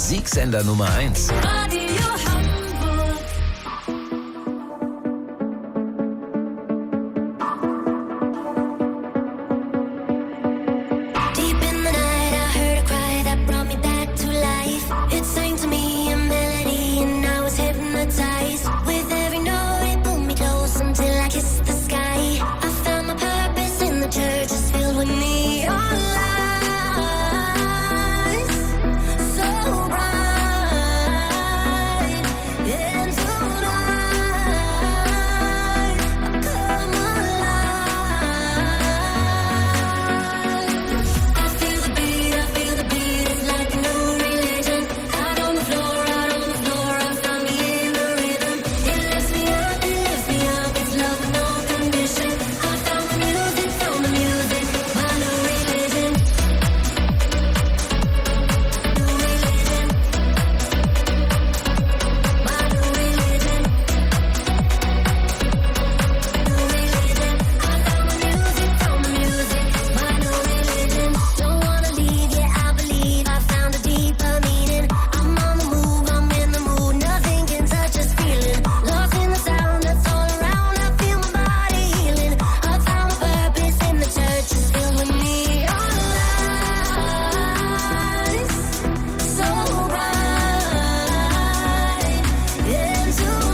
Musiksender Nummer 1. Radio Hamburg. Deep in the night, I heard a cry that brought me back to life. It sang to me a melody, and I was hypnotized. With every note, it pulled me close until I kissed the sky. I found my purpose in the church, it's filled with neon lights, so bright. And tonight, I come alive. I feel the beat, it's like a new religion. Out on the floor, I found me in the rhythm. It lifts me up, it's love with no condition. I found the music, my new religion. New religion. My new religion. New religion. I found the music, my new religion. Don't wanna leave, yeah, I believe I found a deeper meaning. I'm on the move, I'm in the mood, nothing can touch this feeling. Lost in the sound that's all around, I feel my body healing. I found my purpose in the church, it's filled with neon lights, so bright. And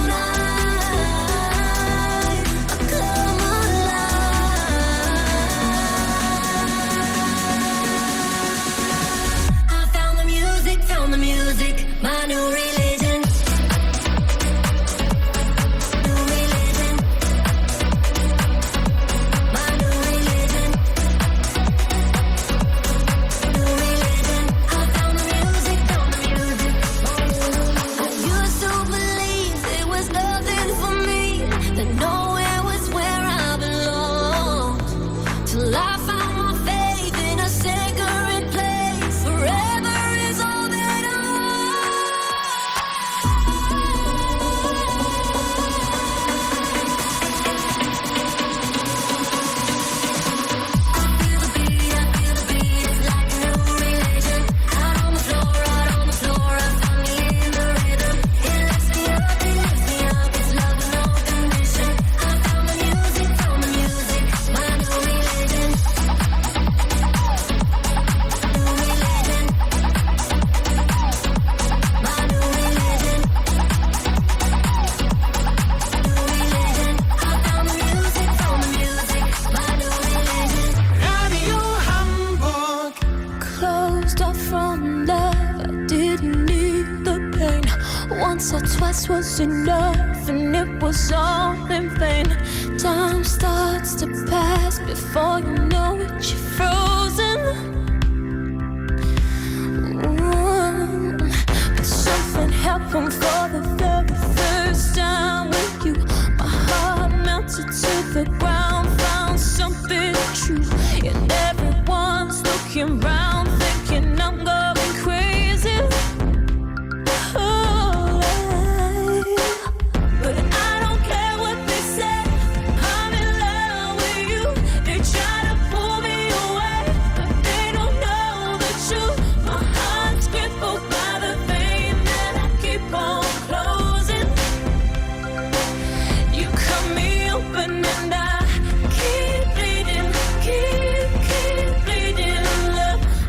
tonight, I come alive. I found the music, my new religion. New religion. My new religion. New religion. I found the music, I used to believe there was nothing for me, that nowhere was where I belonged. Till I found my faith in a sacred place. Forever is all that I feel the beat, it's like a new religion. Out on the floor, I found me in the rhythm. It lifts me up, it's love with no condition. I found the music, my new religion. New religion. My new religion. New religion. I found the music, my new religion. Radio Hamburg. Closed off from love, I didn't need the pain. Once or twice was enough, and it was all in vain. Time starts to pass before you know it, you're frozen. But something happened for the very first time with you. My heart melted to the ground, found something true. And everyone's looking round, thinking I'm going crazy. Oh, but I don't care what they say. I'm in love with you. They try to pull me away, but they don't know the truth. My heart's crippled by the pain that I keep on closing. You cut me open and I keep bleeding, keep bleeding. Love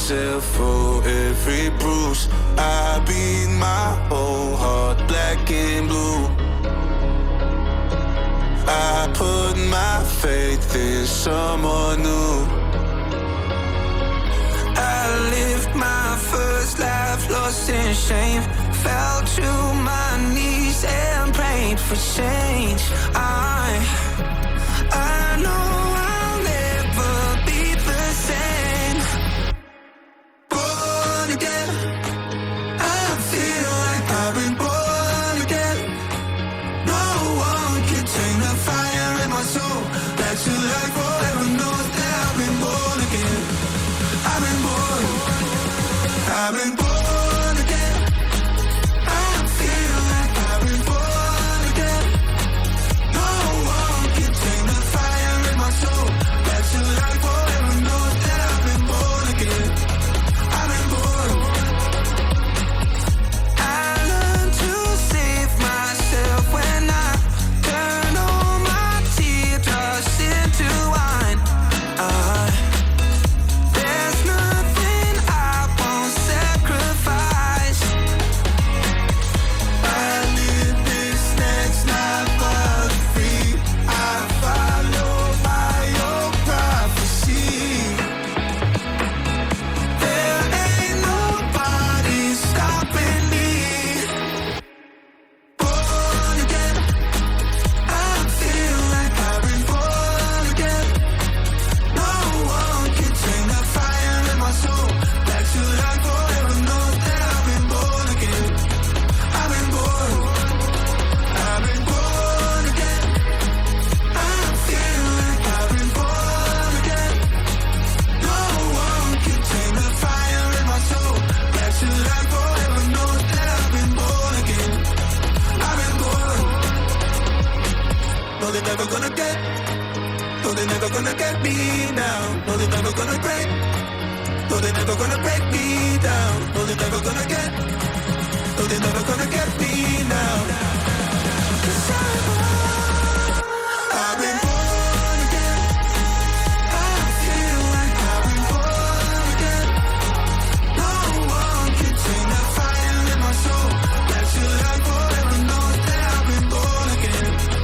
myself for every bruise. I beat my whole heart black and blue. I put my faith in someone new. I lived my first life lost in shame. Fell to my knees and prayed for change. I know I'll never be the same. Born again, I feel like I've been born again. No one can tame the fire in my soul. That you like forever knows that I've been born again. I've been born again. I feel like I've been born again. No one can tame the fire in my soul. That you like forever knows that I've been born again. I've been born. I learned to save myself when I turn all my teardrops into wine. There's nothing I won't sacrifice. I live this next life for free. I follow by your prophecy. There ain't nobody stopping me. Born again, I feel like I've been born again. No one can tame the fire in my soul. That you like forever knows that I've been born again. I've been born again. I feel like I've been born again. No one can tame the fire in my soul. That you like forever knows that I've been born again. I've been born. No, they're never gonna get. No, they're never gonna get me now. No, they're never gonna break. No, they're never gonna break me down. No, they're never gonna get. No, they're never gonna get me now.